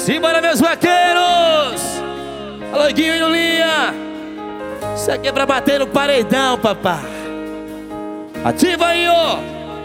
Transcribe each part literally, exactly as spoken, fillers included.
Simbora, meus vaqueiros! Alô, Guinho e Lulinha! Isso aqui é pra bater no paredão, papá. Ativa aí, ó!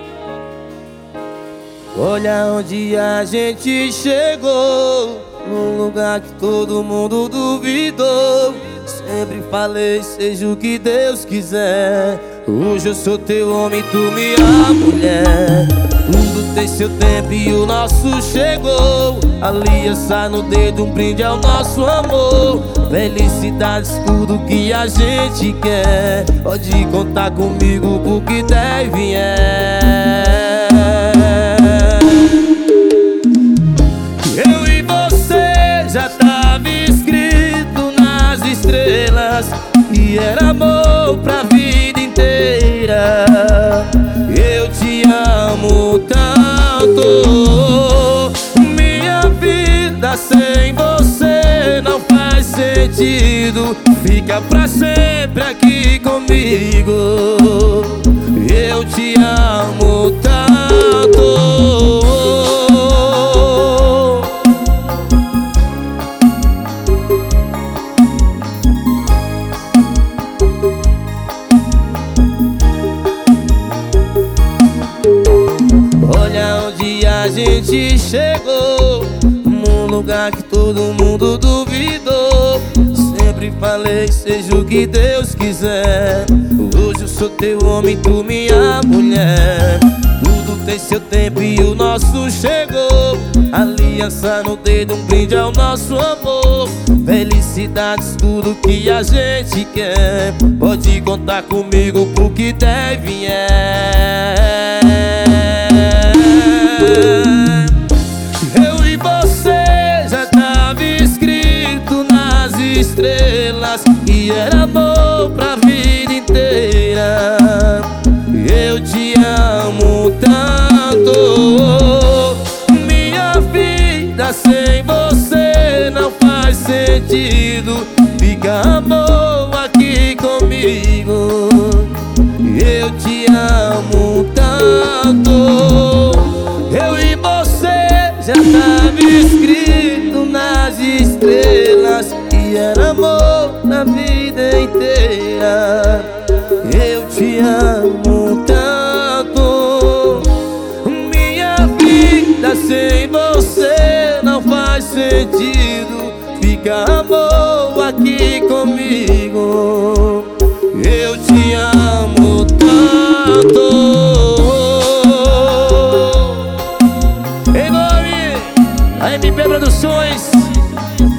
Olha onde a gente chegou, num lugar que todo mundo duvidou. Sempre falei, seja o que Deus quiser. Hoje eu sou teu homem, tu minha mulher. Tudo tem seu tempo e o nosso chegou. Aliança no dedo, um brinde ao nosso amor. Felicidades, tudo que a gente quer. Pode contar comigo pro que der e vier. Eu e você já tava escrito nas estrelas que era amor pra vida inteira. Eu te amo tanto, minha vida sem você não faz sentido. Fica pra sempre aqui comigo. Eu te amo tanto. Olha onde a gente chegou, num lugar que todo mundo duvidou. Sempre falei, seja o que Deus quiser. Hoje eu sou teu homem, tu minha mulher. Tudo tem seu tempo e o nosso chegou. Aliança no dedo, um brinde ao nosso amor. Felicidades, tudo que a gente quer. Pode contar comigo pro que der e vier. Eu e você já tava escrito nas estrelas que era amor pra vida inteira. Eu te amo tanto, minha vida sem você não faz sentido. Fica amor aqui comigo. Eu te amo tanto. Eu e você já tava escrito nas estrelas que era amor na vida inteira. Eu te amo tanto, minha vida sem você não faz sentido. Fica amor aqui comigo. Eu te amo tanto. A M P Produções,